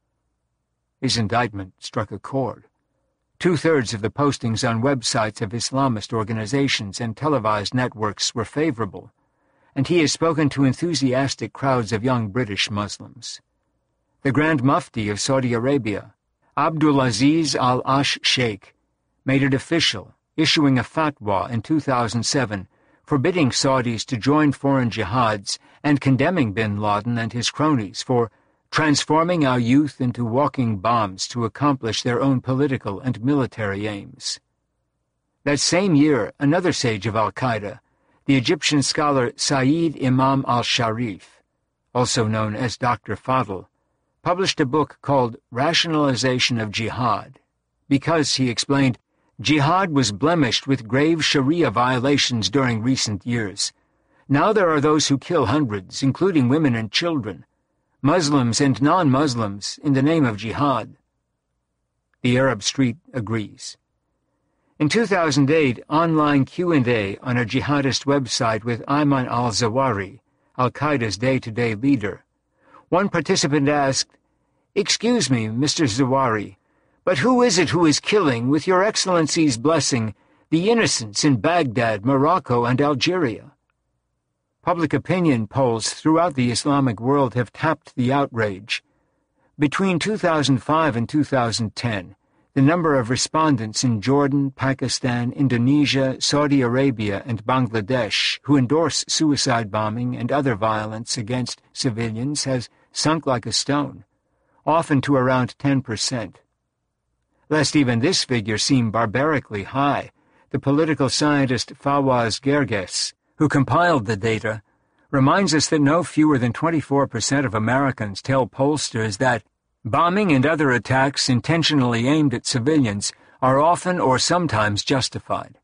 His indictment struck a chord. Two-thirds of the postings on websites of Islamist organizations and televised networks were favorable, and he has spoken to enthusiastic crowds of young British Muslims. The Grand Mufti of Saudi Arabia, Abdulaziz al-Ash Sheikh, made it official, issuing a fatwa in two thousand seven forbidding Saudis to join foreign jihads and condemning bin Laden and his cronies for transforming our youth into walking bombs to accomplish their own political and military aims. That same year, another sage of al-Qaeda, the Egyptian scholar Sayyid Imam al-Sharif, also known as Doctor Fadl, published a book called Rationalization of Jihad, because, he explained, jihad was blemished with grave Sharia violations during recent years. Now there are those who kill hundreds, including women and children, Muslims and non-Muslims, in the name of jihad. The Arab Street agrees. In two thousand eight, online Q and A on a jihadist website with Ayman al-Zawahiri, al-Qaeda's day-to-day leader, one participant asked, "Excuse me, Mister Zawahiri, but who is it who is killing, with Your Excellency's blessing, the innocents in Baghdad, Morocco, and Algeria?" Public opinion polls throughout the Islamic world have tapped the outrage. Between two thousand five and two thousand ten, the number of respondents in Jordan, Pakistan, Indonesia, Saudi Arabia, and Bangladesh who endorse suicide bombing and other violence against civilians has sunk like a stone, often to around ten percent. Lest even this figure seem barbarically high, the political scientist Fawaz Gerges, who compiled the data, reminds us that no fewer than twenty-four percent of Americans tell pollsters that bombing and other attacks intentionally aimed at civilians are often or sometimes justified.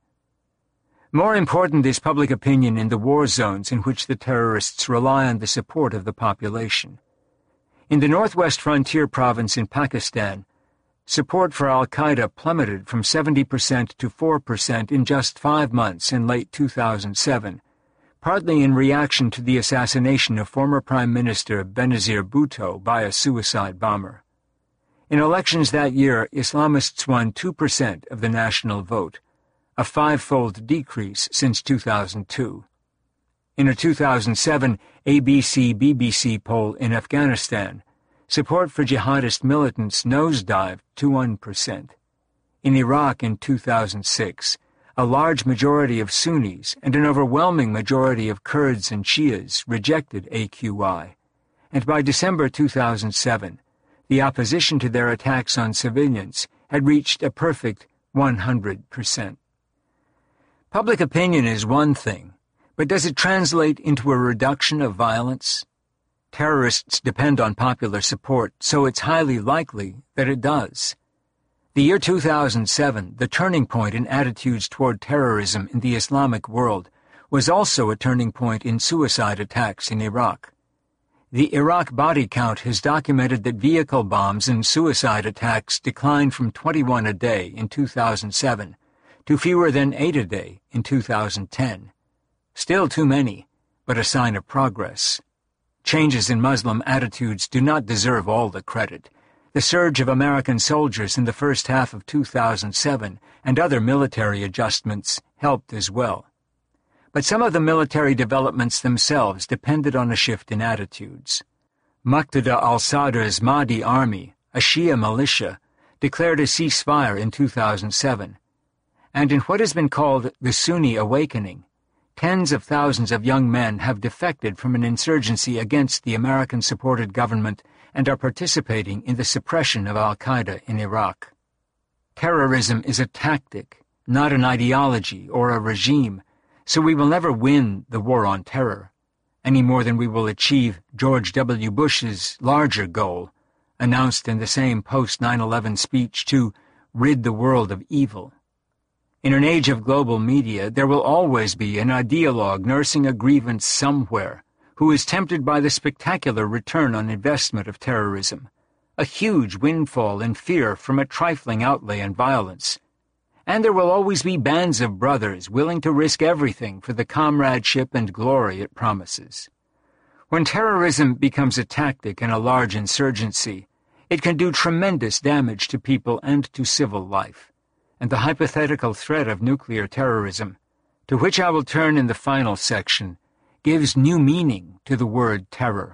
More important is public opinion in the war zones in which the terrorists rely on the support of the population. In the northwest frontier province in Pakistan, support for al-Qaeda plummeted from seventy percent to four percent in just five months in late two thousand seven, partly in reaction to the assassination of former Prime Minister Benazir Bhutto by a suicide bomber. In elections that year, Islamists won two percent of the national vote, a five-fold decrease since two thousand two. In a two thousand seven A B C B B C poll in Afghanistan, support for jihadist militants nosedived to one percent. In Iraq in two thousand six, a large majority of Sunnis and an overwhelming majority of Kurds and Shias rejected A Q I, and by December two thousand seven, the opposition to their attacks on civilians had reached a perfect one hundred percent. Public opinion is one thing, but does it translate into a reduction of violence? Terrorists depend on popular support, so it's highly likely that it does. The year two thousand seven, the turning point in attitudes toward terrorism in the Islamic world, was also a turning point in suicide attacks in Iraq. The Iraq body count has documented that vehicle bombs and suicide attacks declined from twenty-one a day in two thousand seven to fewer than eight a day in two thousand ten. Still too many, but a sign of progress. Changes in Muslim attitudes do not deserve all the credit. The surge of American soldiers in the first half of two thousand seven and other military adjustments helped as well. But some of the military developments themselves depended on a shift in attitudes. Muqtada al-Sadr's Mahdi Army, a Shia militia, declared a ceasefire in two thousand seven. And in what has been called the Sunni Awakening, tens of thousands of young men have defected from an insurgency against the American-supported government and are participating in the suppression of al-Qaeda in Iraq. Terrorism is a tactic, not an ideology or a regime, so we will never win the war on terror, any more than we will achieve George W. Bush's larger goal, announced in the same post nine eleven speech, to rid the world of evil. In an age of global media, there will always be an ideologue nursing a grievance somewhere, who is tempted by the spectacular return on investment of terrorism, a huge windfall in fear from a trifling outlay in violence. And there will always be bands of brothers willing to risk everything for the comradeship and glory it promises. When terrorism becomes a tactic in a large insurgency, it can do tremendous damage to people and to civil life, and the hypothetical threat of nuclear terrorism, to which I will turn in the final section, gives new meaning to the word terror.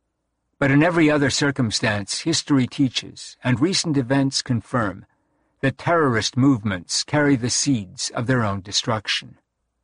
But in every other circumstance, history teaches, and recent events confirm, that terrorist movements carry the seeds of their own destruction.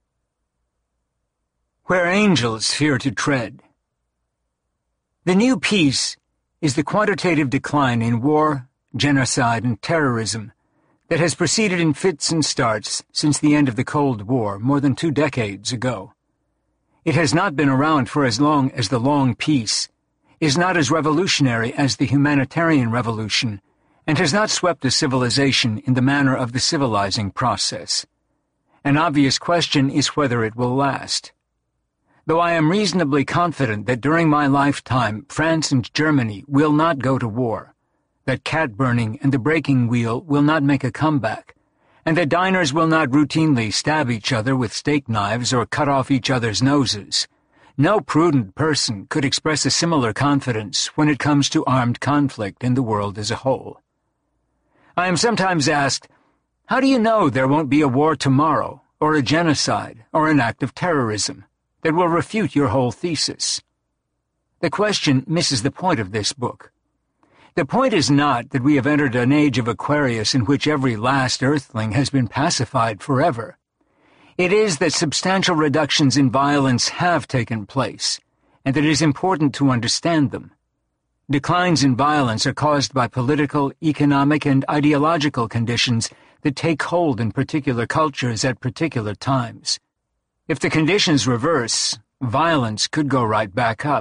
Where angels fear to tread. The new peace is the quantitative decline in war, genocide, and terrorism that has proceeded in fits and starts since the end of the Cold War more than two decades ago. It has not been around for as long as the long peace, is not as revolutionary as the humanitarian revolution, and has not swept a civilization in the manner of the civilizing process. An obvious question is whether it will last. Though I am reasonably confident that during my lifetime France and Germany will not go to war, that cat-burning and the breaking wheel will not make a comeback, and that diners will not routinely stab each other with steak knives or cut off each other's noses, no prudent person could express a similar confidence when it comes to armed conflict in the world as a whole. I am sometimes asked, how do you know there won't be a war tomorrow, or a genocide, or an act of terrorism, that will refute your whole thesis? The question misses the point of this book. The point is not that we have entered an age of Aquarius in which every last earthling has been pacified forever. It is that substantial reductions in violence have taken place, and that it is important to understand them. Declines in violence are caused by political, economic, and ideological conditions that take hold in particular cultures at particular times. If the conditions reverse, violence could go right back up.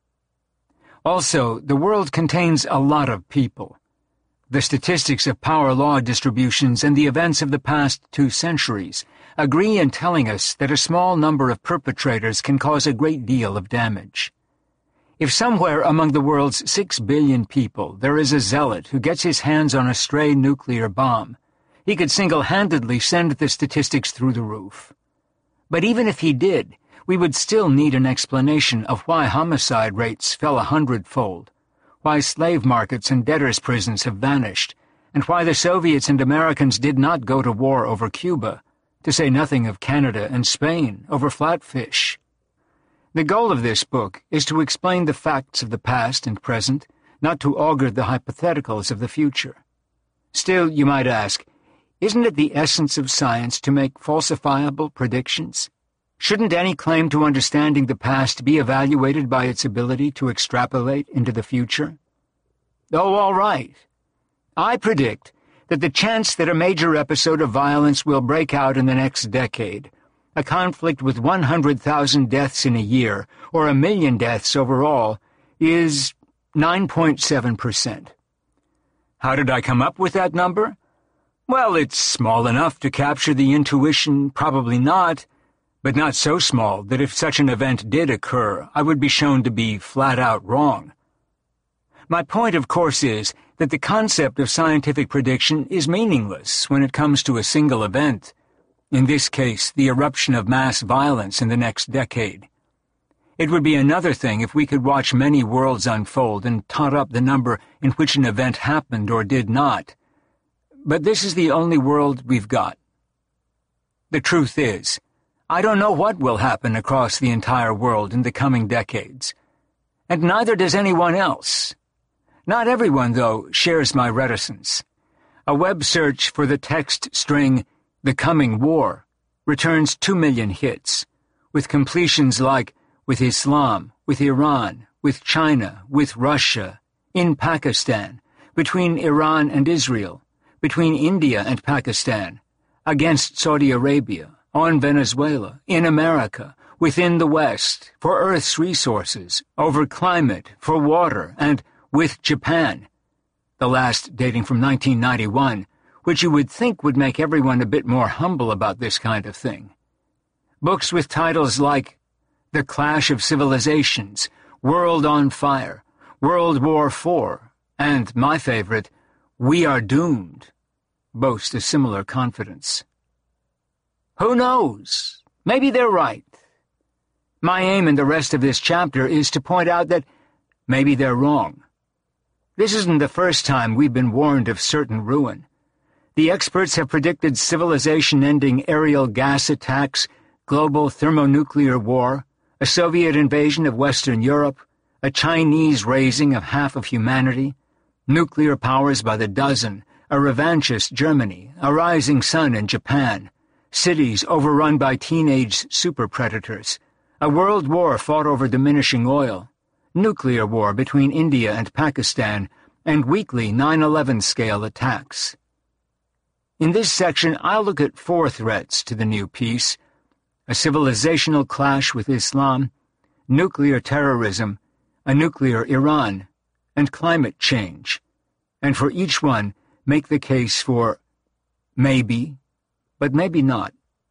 Also, the world contains a lot of people. The statistics of power law distributions and the events of the past two centuries agree in telling us that a small number of perpetrators can cause a great deal of damage. If somewhere among the world's six billion people there is a zealot who gets his hands on a stray nuclear bomb, he could single-handedly send the statistics through the roof. But even if he did, we would still need an explanation of why homicide rates fell a hundredfold, why slave markets and debtors' prisons have vanished, and why the Soviets and Americans did not go to war over Cuba, to say nothing of Canada and Spain over flatfish. The goal of this book is to explain the facts of the past and present, not to augur the hypotheticals of the future. Still, you might ask, isn't it the essence of science to make falsifiable predictions? Shouldn't any claim to understanding the past be evaluated by its ability to extrapolate into the future? Oh, all right. I predict that the chance that a major episode of violence will break out in the next decade, a conflict with one hundred thousand deaths in a year, or a million deaths overall, is nine point seven percent. How did I come up with that number? Well, it's small enough to capture the intuition, probably not, but not so small that if such an event did occur, I would be shown to be flat-out wrong. My point, of course, is that the concept of scientific prediction is meaningless when it comes to a single event, in this case, the eruption of mass violence in the next decade. It would be another thing if we could watch many worlds unfold and tot up the number in which an event happened or did not. But this is the only world we've got. The truth is, I don't know what will happen across the entire world in the coming decades, and neither does anyone else. Not everyone, though, shares my reticence. A web search for the text string, "The Coming War," returns two million hits, with completions like, with Islam, with Iran, with China, with Russia, in Pakistan, between Iran and Israel, between India and Pakistan, against Saudi Arabia, on Venezuela, in America, within the West, for Earth's resources, over climate, for water, and with Japan, the last dating from nineteen ninety-one, which you would think would make everyone a bit more humble about this kind of thing. Books with titles like The Clash of Civilizations, World on Fire, World War Four, and, my favorite, We Are Doomed, boast a similar confidence. Who knows? Maybe they're right. My aim in the rest of this chapter is to point out that maybe they're wrong. This isn't the first time we've been warned of certain ruin. The experts have predicted civilization-ending aerial gas attacks, global thermonuclear war, a Soviet invasion of Western Europe, a Chinese raising of half of humanity, nuclear powers by the dozen, a revanchist Germany, a rising sun in Japan, cities overrun by teenage super-predators, a world war fought over diminishing oil, nuclear war between India and Pakistan, and weekly nine eleven scale attacks. In this section, I'll look at four threats to the new peace: a civilizational clash with Islam, nuclear terrorism, a nuclear Iran, and climate change, and for each one, make the case for maybe, but maybe not.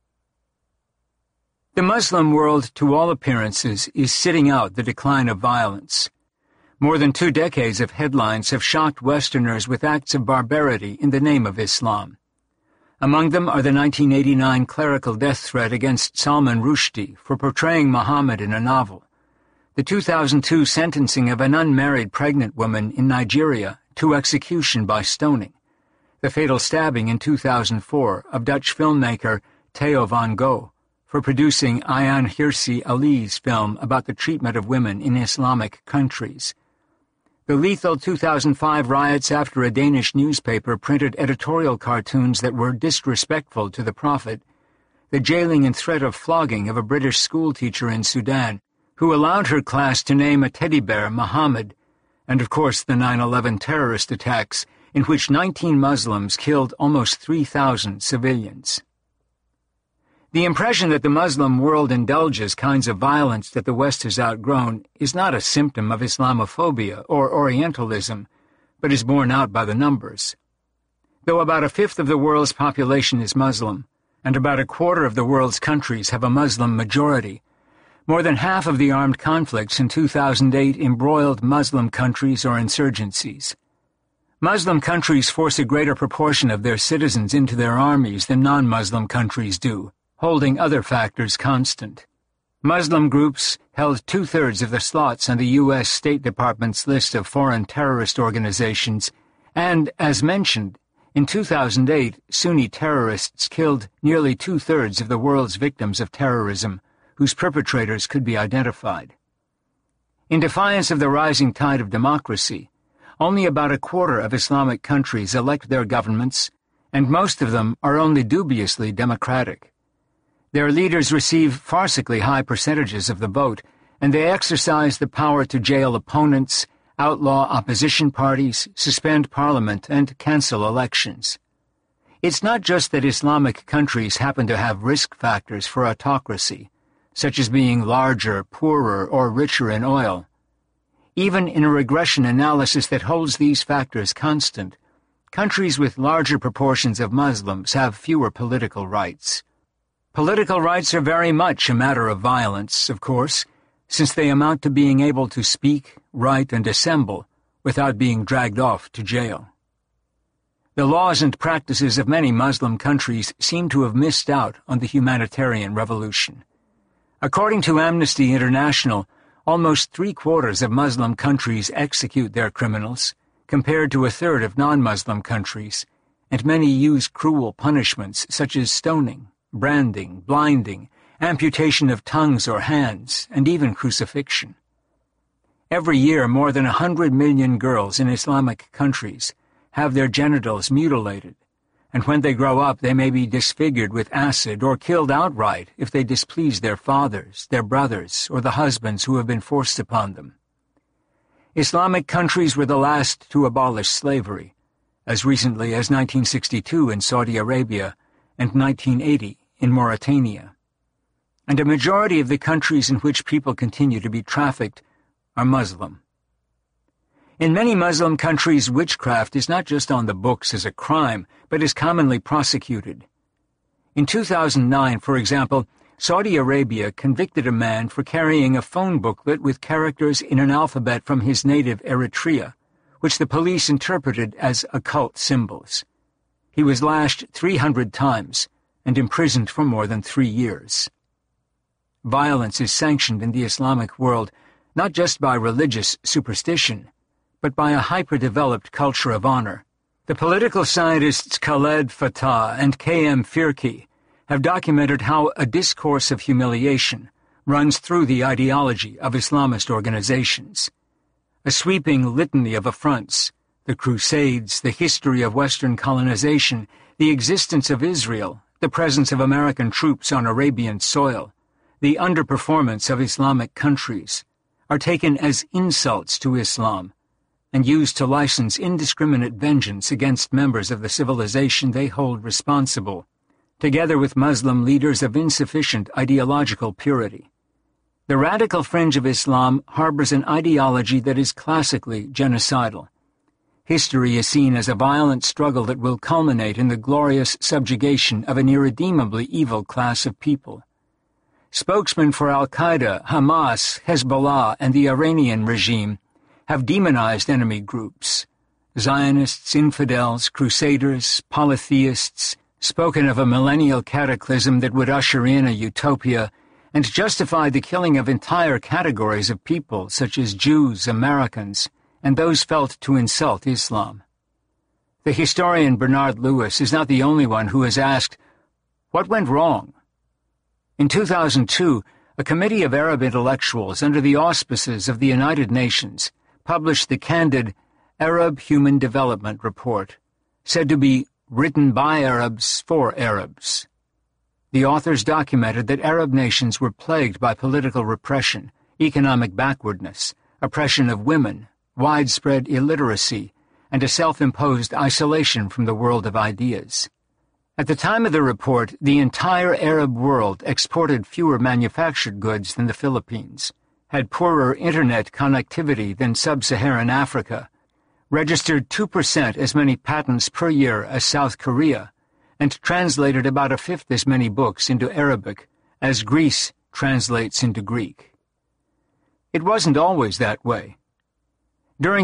The Muslim world, to all appearances, is sitting out the decline of violence. More than two decades of headlines have shocked Westerners with acts of barbarity in the name of Islam. Among them are the nineteen eighty-nine clerical death threat against Salman Rushdie for portraying Muhammad in a novel, the two thousand two sentencing of an unmarried pregnant woman in Nigeria to execution by stoning, the fatal stabbing in two thousand four of Dutch filmmaker Theo van Gogh for producing Ayaan Hirsi Ali's film about the treatment of women in Islamic countries, the lethal two thousand five riots after a Danish newspaper printed editorial cartoons that were disrespectful to the Prophet, the jailing and threat of flogging of a British schoolteacher in Sudan who allowed her class to name a teddy bear Muhammad, and of course the nine eleven terrorist attacks in which nineteen Muslims killed almost three thousand civilians. The impression that the Muslim world indulges kinds of violence that the West has outgrown is not a symptom of Islamophobia or Orientalism, but is borne out by the numbers. Though about a fifth of the world's population is Muslim, and about a quarter of the world's countries have a Muslim majority, more than half of the armed conflicts in two thousand eight embroiled Muslim countries or insurgencies. Muslim countries force a greater proportion of their citizens into their armies than non-Muslim countries do, holding other factors constant. Muslim groups held two-thirds of the slots on the U S State Department's list of foreign terrorist organizations, and, as mentioned, in two thousand eight, Sunni terrorists killed nearly two-thirds of the world's victims of terrorism, whose perpetrators could be identified. In defiance of the rising tide of democracy, only about a quarter of Islamic countries elect their governments, and most of them are only dubiously democratic. Their leaders receive farcically high percentages of the vote, and they exercise the power to jail opponents, outlaw opposition parties, suspend parliament, and cancel elections. It's not just that Islamic countries happen to have risk factors for autocracy, such as being larger, poorer, or richer in oil. Even in a regression analysis that holds these factors constant, countries with larger proportions of Muslims have fewer political rights. Political rights are very much a matter of violence, of course, since they amount to being able to speak, write, and assemble without being dragged off to jail. The laws and practices of many Muslim countries seem to have missed out on the humanitarian revolution. According to Amnesty International, almost three-quarters of Muslim countries execute their criminals, compared to a third of non-Muslim countries, and many use cruel punishments such as stoning, branding, blinding, amputation of tongues or hands, and even crucifixion. Every year, more than a hundred million girls in Islamic countries have their genitals mutilated, and when they grow up they may be disfigured with acid or killed outright if they displease their fathers, their brothers, or the husbands who have been forced upon them. Islamic countries were the last to abolish slavery, as recently as nineteen sixty-two in Saudi Arabia and nineteen eighty in Mauritania. And a majority of the countries in which people continue to be trafficked are Muslim. In many Muslim countries, witchcraft is not just on the books as a crime, but is commonly prosecuted. In two thousand nine, for example, Saudi Arabia convicted a man for carrying a phone booklet with characters in an alphabet from his native Eritrea, which the police interpreted as occult symbols. He was lashed three hundred times and imprisoned for more than three years. Violence is sanctioned in the Islamic world not just by religious superstition, but by a hyper-developed culture of honor. The political scientists Khaled Fattah and K M Firki have documented how a discourse of humiliation runs through the ideology of Islamist organizations. A sweeping litany of affronts, the Crusades, the history of Western colonization, the existence of Israel, the presence of American troops on Arabian soil, the underperformance of Islamic countries, are taken as insults to Islam and used to license indiscriminate vengeance against members of the civilization they hold responsible, together with Muslim leaders of insufficient ideological purity. The radical fringe of Islam harbors an ideology that is classically genocidal. History is seen as a violent struggle that will culminate in the glorious subjugation of an irredeemably evil class of people. Spokesmen for Al-Qaeda, Hamas, Hezbollah, and the Iranian regime have demonized enemy groups. Zionists, infidels, crusaders, polytheists, spoken of a millennial cataclysm that would usher in a utopia, and justified the killing of entire categories of people such as Jews, Americans, and those felt to insult Islam. The historian Bernard Lewis is not the only one who has asked, what went wrong? In two thousand two, a committee of Arab intellectuals under the auspices of the United Nations published the candid Arab Human Development Report, said to be written by Arabs for Arabs. The authors documented that Arab nations were plagued by political repression, economic backwardness, oppression of women, widespread illiteracy, and a self-imposed isolation from the world of ideas. At the time of the report, the entire Arab world exported fewer manufactured goods than the Philippines, had poorer internet connectivity than sub-Saharan Africa, registered two percent as many patents per year as South Korea, and translated about a fifth as many books into Arabic as Greece translates into Greek. It wasn't always that way. During